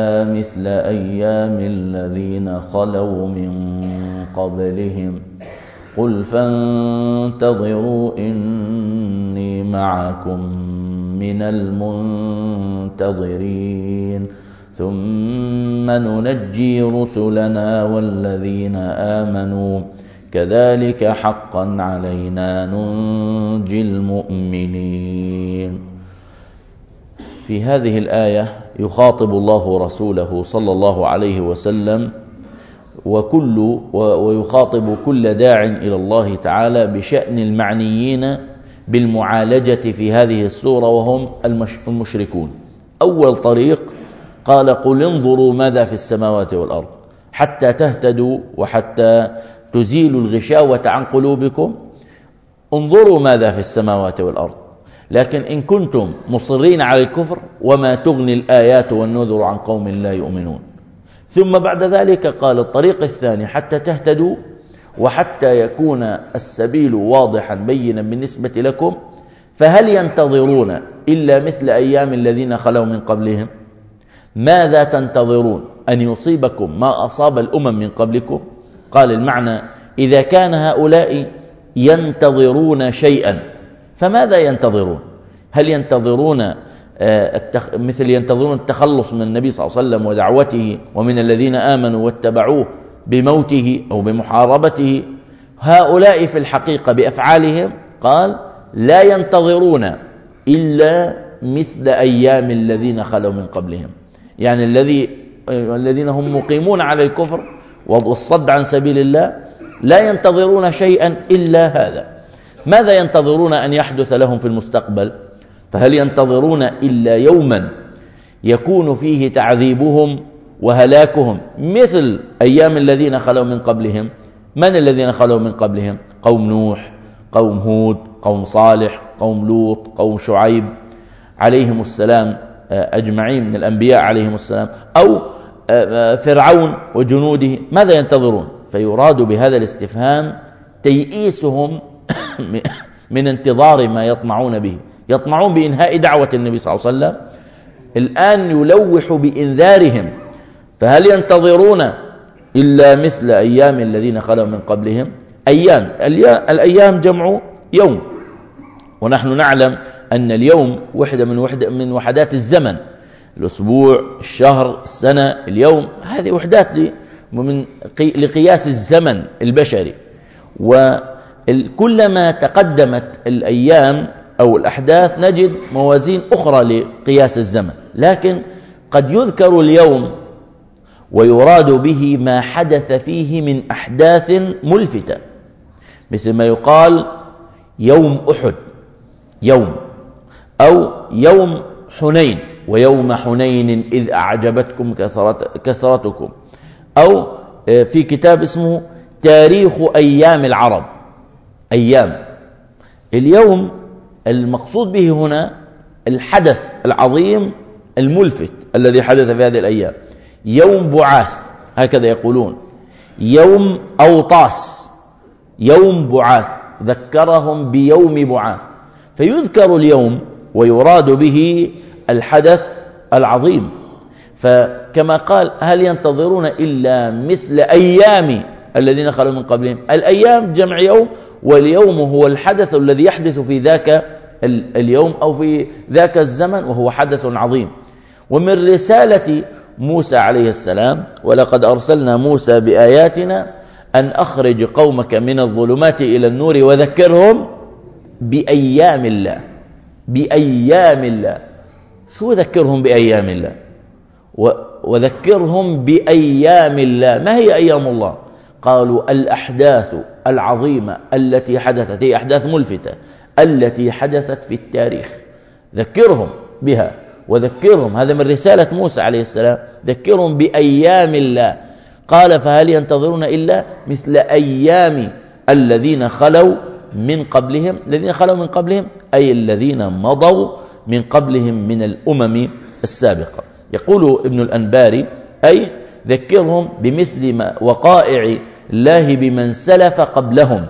مثل أيام الذين خلوا من قبلهم قل فانتظروا إني معكم من المنتظرين ثم ننجي رسلنا والذين آمنوا كذلك حقا علينا ننجي المؤمنين. في هذه الآية يخاطب الله رسوله صلى الله عليه وسلم ويخاطب كل داع إلى الله تعالى بشأن المعنيين بالمعالجة في هذه السورة وهم المشركون. أول طريق قال قل انظروا ماذا في السماوات والأرض حتى تهتدوا وحتى تزيلوا الغشاوة عن قلوبكم، انظروا ماذا في السماوات والأرض. لكن إن كنتم مصرين على الكفر وما تغني الآيات والنذر عن قوم لا يؤمنون. ثم بعد ذلك قال الطريق الثاني حتى تهتدوا وحتى يكون السبيل واضحا بينا بالنسبة لكم، فهل ينتظرون إلا مثل أيام الذين خلوا من قبلهم؟ ماذا تنتظرون؟ أن يصيبكم ما أصاب الأمم من قبلكم؟ قال المعنى إذا كان هؤلاء ينتظرون شيئا فماذا ينتظرون؟ هل ينتظرون مثل ينتظرون التخلص من النبي صلى الله عليه وسلم ودعوته ومن الذين آمنوا واتبعوه بموته أو بمحاربته؟ هؤلاء في الحقيقة بأفعالهم قال لا ينتظرون إلا مثل أيام الذين خلوا من قبلهم، يعني الذين هم مقيمون على الكفر والصد عن سبيل الله لا ينتظرون شيئا إلا هذا. ماذا ينتظرون أن يحدث لهم في المستقبل؟ فهل ينتظرون إلا يوما يكون فيه تعذيبهم وهلاكهم مثل أيام الذين خلوا من قبلهم؟ من الذين خلوا من قبلهم؟ قوم نوح، قوم هود، قوم صالح، قوم لوط، قوم شعيب عليهم السلام أجمعين من الأنبياء عليهم السلام، أو فرعون وجنوده. ماذا ينتظرون؟ فيراد بهذا الاستفهام تيئيسهم من انتظار ما يطمعون به. يطمعون بإنهاء دعوة النبي صلى الله عليه وسلم، الآن يلوح بإنذارهم. فهل ينتظرون إلا مثل أيام الذين خلوا من قبلهم؟ الأيام جمع يوم، ونحن نعلم أن اليوم وحدة من وحدات الزمن، الأسبوع، الشهر، السنة، اليوم، هذه وحدات لقياس الزمن البشري. وكلما تقدمت الأيام أو الأحداث نجد موازين أخرى لقياس الزمن، لكن قد يذكر اليوم ويراد به ما حدث فيه من أحداث ملفتة، مثل ما يقال يوم أحد يوم، أو يوم حنين ويوم حنين إذ أعجبتكم كثرتكم، أو في كتاب اسمه تاريخ أيام العرب. أيام اليوم المقصود به هنا الحدث العظيم الملفت الذي حدث في هذه الأيام. يوم بعاث هكذا يقولون، يوم أوطاس، يوم بعاث، ذكرهم بيوم بعاث. فيذكر اليوم ويراد به الحدث العظيم. فكما قال هل ينتظرون إلا مثل أيام الذين خلوا من قبلهم؟ الأيام جمع يوم، واليوم هو الحدث الذي يحدث في ذاك اليوم أو في ذاك الزمن، وهو حدث عظيم. ومن رسالة موسى عليه السلام ولقد أرسلنا موسى بآياتنا أن أخرج قومك من الظلمات إلى النور وذكرهم بأيام الله. بأيام الله، شو ذكرهم بأيام الله؟ وذكرهم بأيام الله. ما هي أيام الله؟ قالوا الأحداث العظيمة التي حدثت، هي أحداث ملفتة التي حدثت في التاريخ، ذكرهم بها وذكرهم. هذا من رسالة موسى عليه السلام، ذكرهم بأيام الله. قال فهل ينتظرون إلا مثل أيام الذين خلوا من قبلهم. الذين خلوا من قبلهم أي الذين مضوا من قبلهم من الأمم السابقة. يقول ابن الأنباري أي ذكرهم بمثل ما وقائع الله بمن سلف قبلهم.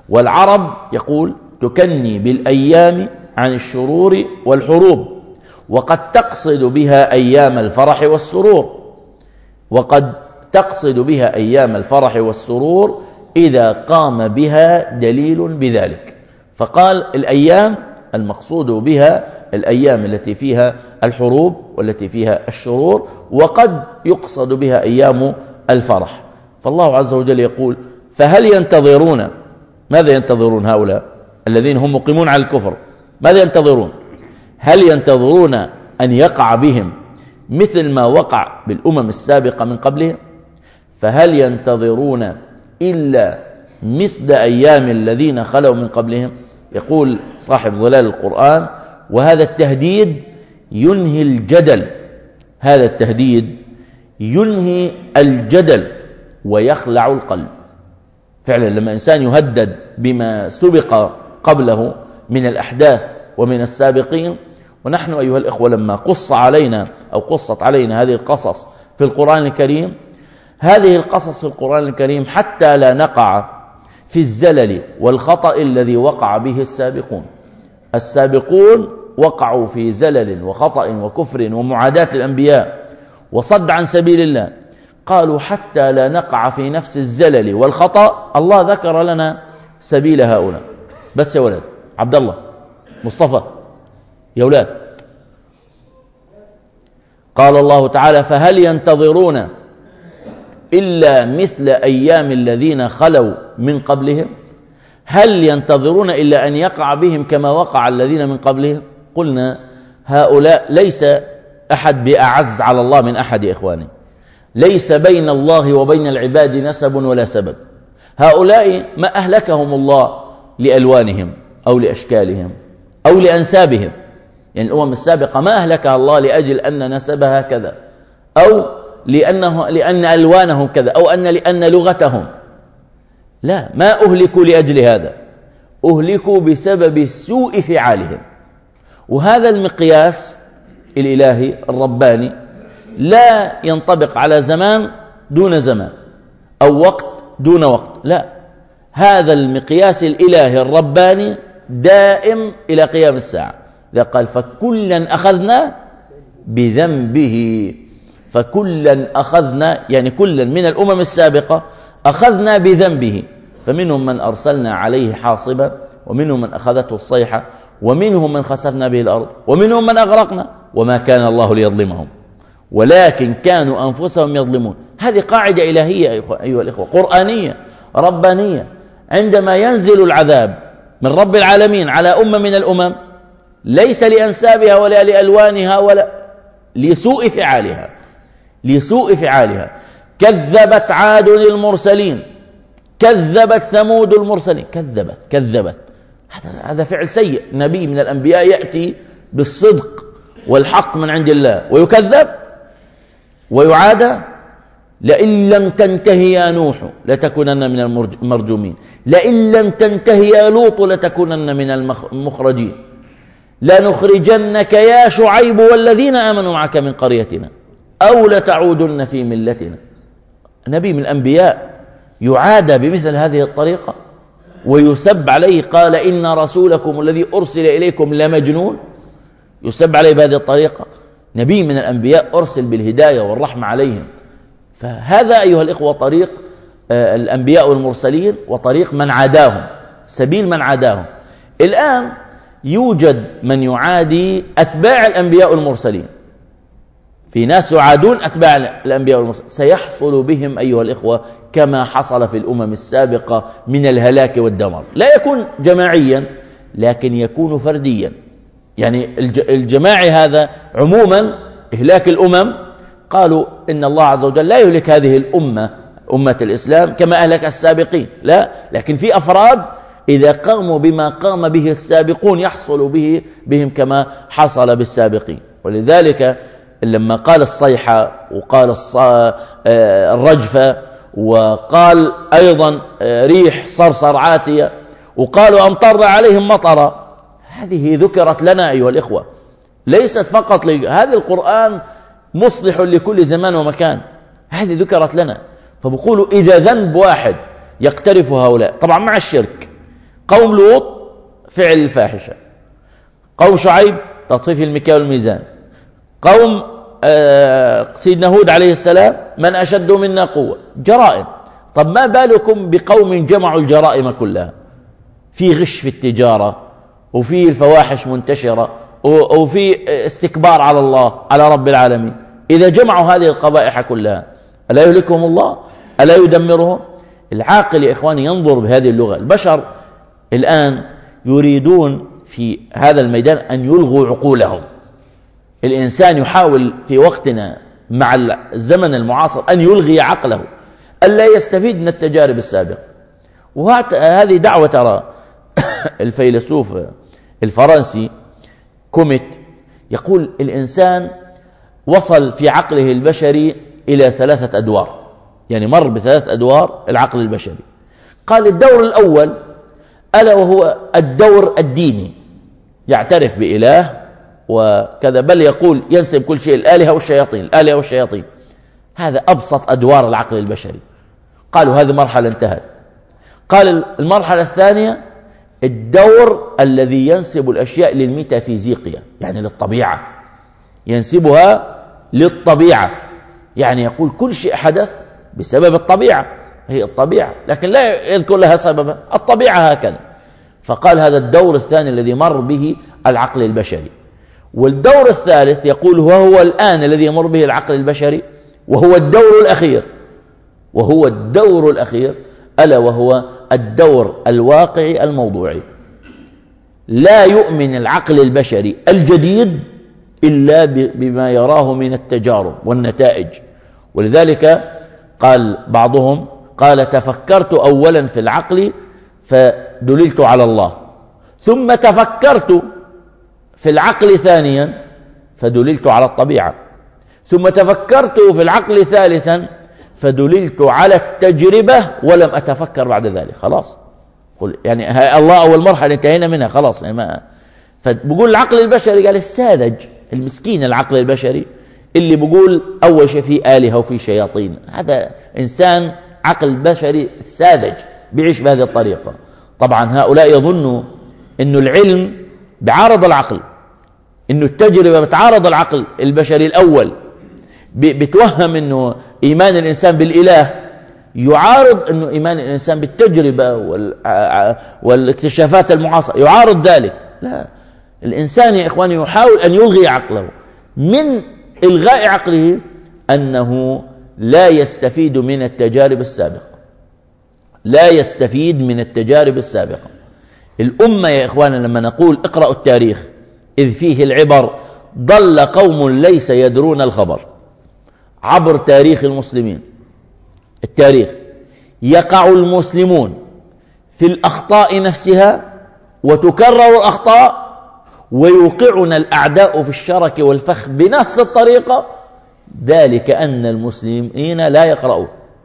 والعرب يقول تكني بالأيام عن الشرور والحروب، وقد تقصد بها أيام الفرح والسرور، وقد تقصد بها أيام الفرح والسرور إذا قام بها دليل بذلك. فقال الأيام المقصود بها الأيام التي فيها الحروب والتي فيها الشرور، وقد يقصد بها أيام الفرح. فالله عز وجل يقول: فهل ينتظرون، ماذا ينتظرون هؤلاء الذين هم مقيمون على الكفر؟ ماذا ينتظرون؟ هل ينتظرون أن يقع بهم مثل ما وقع بالأمم السابقة من قبلهم؟ فهل ينتظرون إلا مثل أيام الذين خلوا من قبلهم؟ يقول صاحب ظلال القرآن: وهذا التهديد ينهي الجدل، هذا التهديد ينهي الجدل ويخلع القلب. فعلا لما إنسان يهدد بما سبق قبله من الأحداث ومن السابقين، ونحن أيها الإخوة لما قص علينا أو قصت علينا هذه القصص في القرآن الكريم، هذه القصص في القرآن الكريم حتى لا نقع في الزلل والخطأ الذي وقع به السابقون. السابقون وقعوا في زلل وخطأ وكفر ومعاداة الأنبياء وصد عن سبيل الله. قالوا حتى لا نقع في نفس الزلل والخطأ الله ذكر لنا سبيل هؤلاء. بس يا ولد عبد الله مصطفى يا ولاد، قال الله تعالى: فهل ينتظرون إلا مثل أيام الذين خلوا من قبلهم؟ هل ينتظرون إلا أن يقع بهم كما وقع الذين من قبلهم؟ قلنا هؤلاء ليس أحد بأعز على الله من أحد يا إخواني، ليس بين الله وبين العباد نسب ولا سبب. هؤلاء ما أهلكهم الله لألوانهم أو لأشكالهم أو لأنسابهم، يعني الأمم السابقة ما أهلكها الله لأجل أن نسبها كذا أو لأن ألوانهم كذا أو لأن لغتهم، لا، ما أهلكوا لأجل هذا، أهلكوا بسبب سوء فعالهم. وهذا المقياس الإلهي الرباني لا ينطبق على زمان دون زمان أو وقت دون وقت، لا، هذا المقياس الإلهي الرباني دائم إلى قيام الساعة. إذا قال: فكلا أخذنا بذنبه، فكلا أخذنا يعني كلا من الأمم السابقة أخذنا بذنبه، فمنهم من أرسلنا عليه حاصبا، ومنهم من أخذته الصيحة، ومنهم من خسفنا به الأرض، ومنهم من أغرقنا، وما كان الله ليظلمهم ولكن كانوا أنفسهم يظلمون. هذه قاعدة إلهية أيها الإخوة، قرآنية ربانية. عندما ينزل العذاب من رب العالمين على أمة من الأمم ليس لأنسابها ولا لألوانها ولا لسوء فعالها، لسوء فعالها. كذبت عاد المرسلين، كذبت ثمود المرسلين، كذبت. هذا فعل سيء. نبي من الأنبياء يأتي بالصدق والحق من عند الله ويكذب ويعادى. لئن لم تنتهي يا نوح لتكونن من المرجومين، لئن لم تنتهي يا لوط لتكونن من المخرجين، لنخرجنك يا شعيب والذين آمنوا معك من قريتنا أو لتعودن في ملتنا. نبي من الأنبياء يعادى بمثل هذه الطريقة ويسب عليه. قال: إن رسولكم الذي أرسل إليكم لمجنون، يسب عليه بهذه الطريقة. نبي من الأنبياء أرسل بالهداية والرحمة عليهم. فهذا أيها الإخوة طريق الأنبياء والمرسلين وطريق من عاداهم، سبيل من عاداهم. الآن يوجد من يعادي أتباع الأنبياء والمرسلين، في ناس يعادون أتباع الأنبياء والمرسلين. سيحصل بهم أيها الإخوة كما حصل في الأمم السابقة من الهلاك والدمار. لا يكون جماعيا لكن يكون فرديا. يعني الجماعي هذا عموما إهلاك الأمم، قالوا إن الله عز وجل لا يهلك هذه الأمة، أمة الإسلام، كما أهلك السابقين، لا، لكن في أفراد إذا قاموا بما قام به السابقون يحصل بهم كما حصل بالسابقين. ولذلك لما قال الصيحة وقال الرجفة وقال أيضا ريح صرصر عاتية وقالوا أمطرنا عليهم مطرا، هذه ذكرت لنا أيها الإخوة، ليست فقط هذا القرآن مصلح لكل زمان ومكان، هذه ذكرت لنا. فبقولوا إذا ذنب واحد يقترف هؤلاء، طبعا مع الشرك، قوم لوط فعل الفاحشة، قوم شعيب تطفيف المكيال والميزان، قوم سيدنا هود عليه السلام من أشد منا قوة، جرائم. طب ما بالكم بقوم جمعوا الجرائم كلها، في غش في التجارة، وفي الفواحش منتشرة، وفي استكبار على الله على رب العالمين. إذا جمعوا هذه القبائح كلها ألا يهلكهم الله؟ ألا يدمرهم؟ العاقل يا إخواني ينظر بهذه اللغة. البشر الآن يريدون في هذا الميدان أن يلغوا عقولهم. الإنسان يحاول في وقتنا مع الزمن المعاصر أن يلغي عقله، ألا يستفيد من التجارب السابقة. وهذه دعوة ترى الفيلسوف الفرنسي كوميت يقول الإنسان وصل في عقله البشري إلى 3 أدوار، يعني مر ب3 أدوار العقل البشري. قال الدور الأول ألا وهو الدور الديني، يعترف بإله وكذا، بل يقول ينسب كل شيء الآلهة والشياطين، الآلهة والشياطين. هذا أبسط أدوار العقل البشري. قالوا هذه مرحلة انتهت. قال المرحلة الثانية الدور الذي ينسب الأشياء للميتافيزيقيا، يعني للطبيعة، ينسبها للطبيعة، يعني يقول كل شيء حدث بسبب الطبيعة، هي الطبيعة، لكن لا يذكر لها سببا، الطبيعة هكذا. فقال هذا الدور الثاني الذي مر به العقل البشري. والدور الثالث يقول وهو الآن الذي يمر به العقل البشري، وهو الدور الأخير، وهو الدور الأخير، ألا وهو الدور الواقعي الموضوعي. لا يؤمن العقل البشري الجديد إلا بما يراه من التجارب والنتائج. ولذلك قال بعضهم قال تفكرت أولا في العقل فدللت على الله، ثم تفكرت في العقل ثانيا فدللت على الطبيعة، ثم تفكرت في العقل ثالثا فدللت على التجربة ولم أتفكر بعد ذلك. خلاص يعني الله أول مرحلة انتهينا منها خلاص. يعني ما فبقول العقل البشري قال الساذج المسكين العقل البشري اللي بقول أول شيء فيه آلهة وفيه شياطين، هذا إنسان عقل بشري ساذج بيعيش بهذه الطريقة. طبعا هؤلاء يظنوا إنه العلم بعارض العقل، إنه التجربة بتعارض العقل البشري الأول، بتوهم إنه إيمان الإنسان بالإله يعارض إنه إيمان الإنسان بالتجربة والاكتشافات المعاصرة، يعارض ذلك. لا، الإنسان يا إخواني يحاول أن يلغي عقله. من إلغاء عقله أنه لا يستفيد من التجارب السابقة، لا يستفيد من التجارب السابقة. الأمة يا إخواني لما نقول اقرأوا التاريخ إذ فيه العبر، ضل قوم ليس يدرون الخبر. عبر تاريخ المسلمين، التاريخ يقع المسلمون في الأخطاء نفسها وتكرر الأخطاء، ويوقعنا الأعداء في الشرك والفخ بنفس الطريقة، ذلك أن المسلمين لا يقرؤون.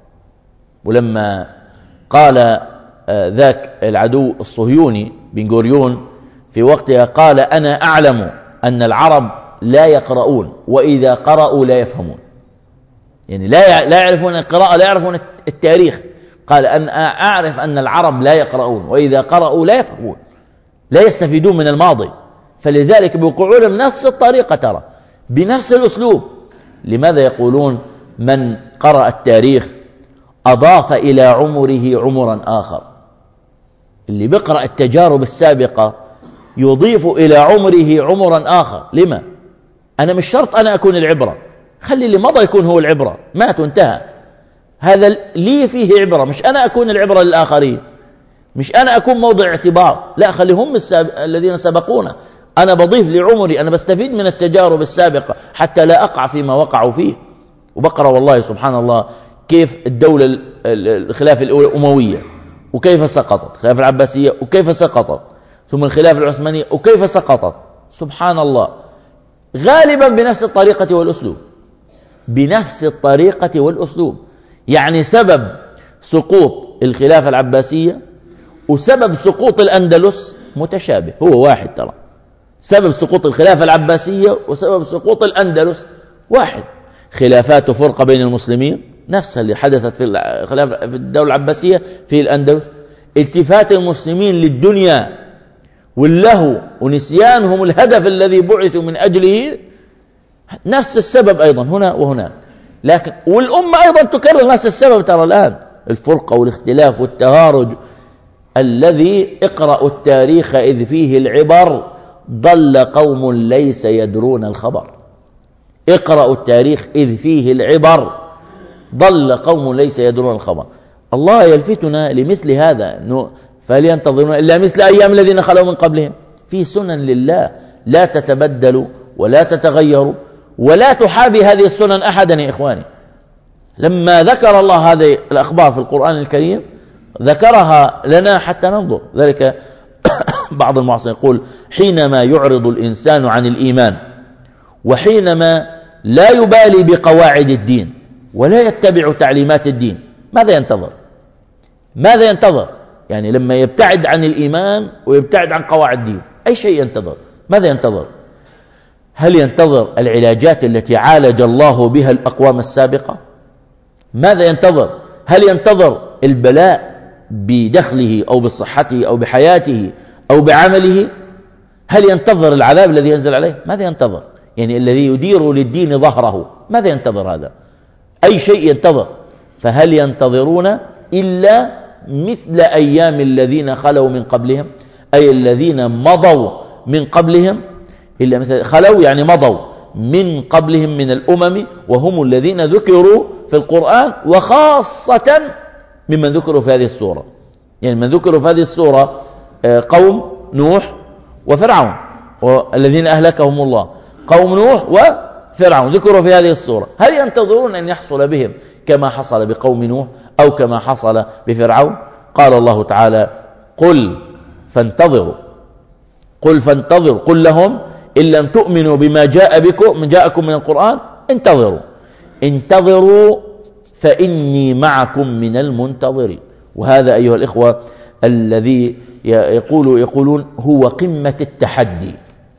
ولما قال ذاك العدو الصهيوني بن غوريون في وقتها قال أنا أعلم أن العرب لا يقرؤون وإذا قرأوا لا يفهمون، يعني لا يعرفون القراءة، لا يعرفون التاريخ. قال أن أعرف أن العرب لا يقرؤون وإذا قرأوا لا يفهمون، لا يستفيدون من الماضي، فلذلك بيوقعون بنفس الطريقة ترى بنفس الأسلوب. لماذا يقولون من قرأ التاريخ أضاف إلى عمره عمرا آخر؟ اللي بيقرأ التجارب السابقة يضيف إلى عمره عمرا آخر. لما؟ أنا مش شرط أنا أكون العبرة، خلي اللي مضى يكون هو العبرة، مات وانتهى، هذا لي فيه عبرة، مش أنا أكون العبرة للآخرين، مش أنا أكون موضع اعتبار، لا، خلي هم الذين سبقونا، أنا بضيف لعمري، أنا بستفيد من التجارب السابقة حتى لا أقع فيما وقعوا فيه. وبقرأ والله سبحان الله كيف الدولة الخلافة الأموية وكيف سقطت، الخلافة العباسية وكيف سقطت، ثم الخلافة العثمانية وكيف سقطت، سبحان الله، غالبا بنفس الطريقة والأسلوب، بنفس الطريقة والأسلوب. يعني سبب سقوط الخلافة العباسية وسبب سقوط الأندلس متشابه، هو واحد ترى، سبب سقوط الخلافة العباسية وسبب سقوط الأندلس واحد، خلافات وفرقة بين المسلمين نفسها اللي حدثت في الدولة العباسية في الأندلس، التفات المسلمين للدنيا واللهو ونسيانهم الهدف الذي بعثوا من أجله نفس السبب أيضا هنا وهناك. لكن والأمة أيضا تكرر نفس السبب. ترى الآن الفرقة والاختلاف والتهارج الذي اقرأوا التاريخ إذ فيه العبر ضل قوم ليس يدرون الخبر. اقرأوا التاريخ إذ فيه العبر ضل قوم ليس يدرون الخبر. الله يلفتنا لمثل هذا، فهل ينتظرون إلا مثل أيام الذين خلوا من قبلهم. في سنن لله لا تتبدل ولا تتغير ولا تحابي هذه السنن أحدا يا إخواني. لما ذكر الله هذه الأخبار في القرآن الكريم ذكرها لنا حتى ننظر. ذلك بعض المعاصرين يقول حينما يعرض الإنسان عن الإيمان وحينما لا يبالي بقواعد الدين ولا يتبع تعليمات الدين ماذا ينتظر؟ ماذا ينتظر؟ يعني لما يبتعد عن الإيمان ويبتعد عن قواعد الدين أي شيء ينتظر؟ ماذا ينتظر؟ هل ينتظر العلاجات التي عالج الله بها الأقوام السابقة؟ ماذا ينتظر؟ هل ينتظر البلاء بدخله أو بصحته أو بحياته أو بعمله؟ هل ينتظر العذاب الذي ينزل عليه؟ ماذا ينتظر؟ يعني الذي يدير للدين ظهره ماذا ينتظر هذا؟ أي شيء ينتظر. فهل ينتظرون إلا مثل أيام الذين خلوا من قبلهم، أي الذين مضوا من قبلهم، إلا مثل خلوا يعني مضوا من قبلهم من الأمم وهم الذين ذكروا في القرآن، وخاصة ممن ذكروا في هذه السورة. يعني من ذكروا في هذه السورة قوم نوح وفرعون والذين أهلكهم الله، قوم نوح وفرعون ذكروا في هذه السورة. هل ينتظرون أن يحصل بهم كما حصل بقوم نوح أو كما حصل بفرعون؟ قال الله تعالى قل فانتظروا، قل فانتظروا، قل لهم إن لم تؤمنوا بما جاءكم من القرآن انتظروا، انتظروا فإني معكم من المنتظرين. وهذا أيها الإخوة الذي يقولون هو قمة التحدي،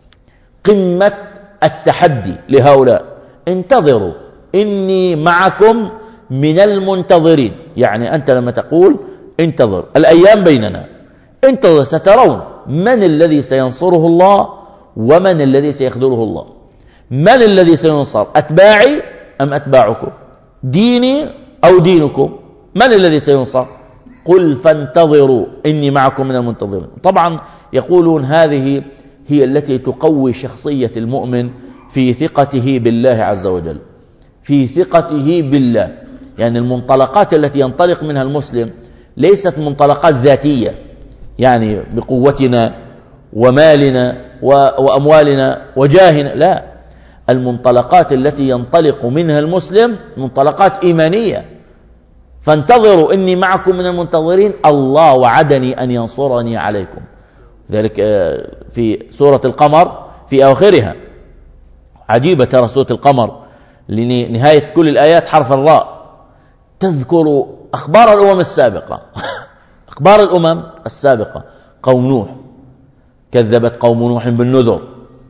قمة التحدي لهؤلاء. انتظروا إني معكم من المنتظرين. يعني أنت لما تقول انتظر الأيام بيننا، انتظر سترون من الذي سينصره الله ومن الذي سيخذله الله. من الذي سينصر؟ أتباعي أم أتباعكم؟ ديني أو دينكم؟ من الذي سينصر؟ قل فانتظروا إني معكم من المنتظرين. طبعا يقولون هذه هي التي تقوي شخصية المؤمن في ثقته بالله عز وجل، في ثقته بالله. يعني المنطلقات التي ينطلق منها المسلم ليست منطلقات ذاتية، يعني بقوتنا ومالنا وأموالنا وجاهنا، لا، المنطلقات التي ينطلق منها المسلم منطلقات إيمانية. فانتظروا إني معكم من المنتظرين، الله وعدني أن ينصرني عليكم. ذلك في سورة القمر في أواخرها عجيبة، ترى سورة القمر لنهاية كل الآيات حرف الراء تذكر أخبار الأمم السابقة. أخبار الأمم السابقة، قوم نوح كذبت قوم نوح بالنذر،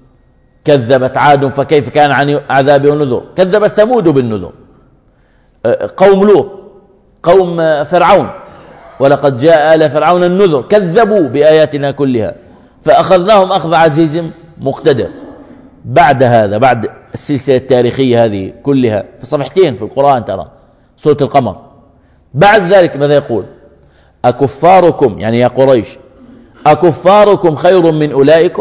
كذبت عاد فكيف كان عن عذابي والنذر، كذبت ثمود بالنذر، قوم لوط، قوم فرعون ولقد جاء آل فرعون النذر كذبوا بآياتنا كلها فأخذناهم أخذ عزيز مقتدر. بعد هذا، بعد السلسلة التاريخية هذه كلها في صفحتين في القرآن ترى سورة القمر، بعد ذلك ماذا يقول؟ أكفاركم يعني يا قريش أكفاركم خير من أولئكم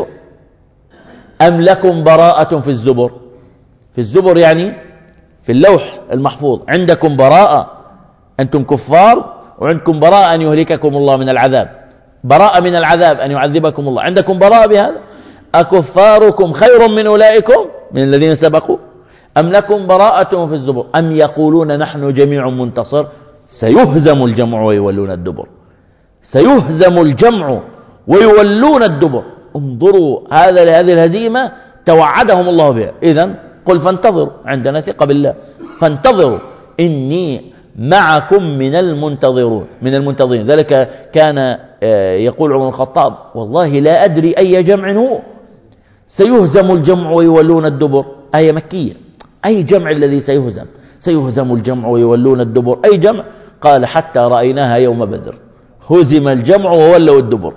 أم لكم براءة في الزبر؟ في الزبر يعني في اللوح المحفوظ، عندكم براءة، أنتم كفار وعندكم براءة أن يهلككم الله من العذاب، براءة من العذاب أن يعذبكم الله، عندكم براءة بهذا. أكفاركم خير من أولئكم من الذين سبقوا أم لكم براءة في الزبر أم يقولون نحن جميع منتصر؟ سيهزم الجمع ويولون الدبر، سيهزم الجمع ويولون الدبر. انظروا هذه الهزيمة توعدهم الله بها. إذن قل فانتظروا، عندنا ثقة بالله، فانتظروا إني معكم من المنتظرين. ذلك كان يقول عمر الخطاب والله لا أدري أي جمع هو، سيهزم الجمع ويولون الدبر، آية مكية، أي جمع الذي سيهزم؟ سيهزم الجمع ويولون الدبر، أي جمع؟ قال حتى رأيناها يوم بدر، هزم الجمع وولوا الدبر.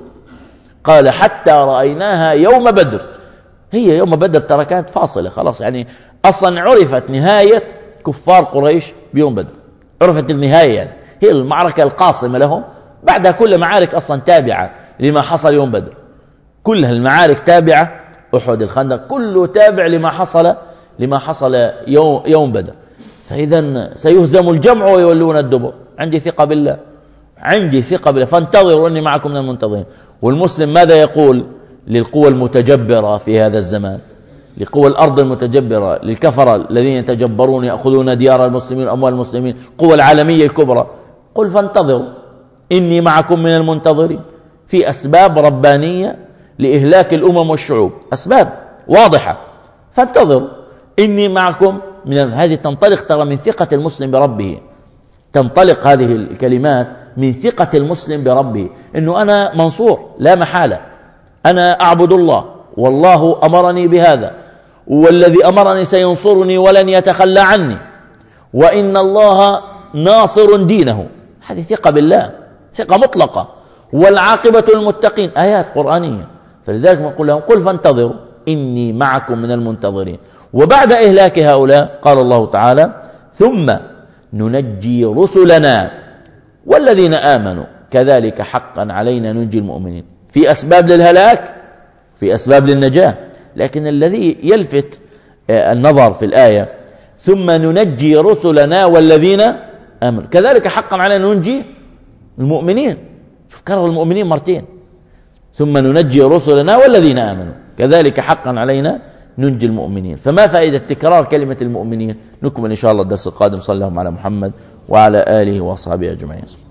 قال حتى رأيناها يوم بدر، هي يوم بدر ترى كانت فاصلة خلاص، يعني أصلا عرفت نهاية كفار قريش بيوم بدر، عرفت النهاية يعني. هي المعركة القاصمة لهم، بعدها كل معارك أصلا تابعة لما حصل يوم بدر، كلها المعارك تابعة، أحد الخندق كله تابع لما حصل يوم بدر. فإذا سيهزم الجمع ويولون الدبر. عندي ثقة بالله، عندي ثقة بالله، فانتظروا إني معكم من المنتظرين. والمسلم ماذا يقول للقوى المتجبرة في هذا الزمان، لقوى الأرض المتجبرة، للكفرة الذين يتجبرون يأخذون ديار المسلمين وأموال المسلمين، القوى العالمية الكبرى؟ قل فانتظروا إني معكم من المنتظرين. في أسباب ربانية لإهلاك الأمم والشعوب، أسباب واضحة، فانتظروا إني معكم من هذه تنطلق ترى من ثقة المسلم بربه، تنطلق هذه الكلمات من ثقة المسلم بربه، إنه أنا منصور لا محالة، أنا أعبد الله والله أمرني بهذا، والذي أمرني سينصرني ولن يتخلى عني، وإن الله ناصر دينه. هذه ثقة بالله، ثقة مطلقة. والعاقبة للمتقين، آيات قرآنية. فلذلك نقول لهم قل فانتظروا إني معكم من المنتظرين. وبعد إهلاك هؤلاء قال الله تعالى ثم ننجي رسلنا والذين آمنوا كذلك حقا علينا ننجي المؤمنين. في أسباب للهلاك، في أسباب للنجاة، لكن الذي يلفت النظر في الآية ثم ننجي رسلنا والذين آمنوا كذلك حقا علينا ننجي المؤمنين. شوف كرر المؤمنين مرتين، ثم ننجي رسلنا والذين آمنوا كذلك حقا علينا ننجي المؤمنين. فما فائدة تكرار كلمة المؤمنين؟ نكمل إن شاء الله الدرس القادم. صلى الله على محمد وعلى آله وأصحابه أجمعين.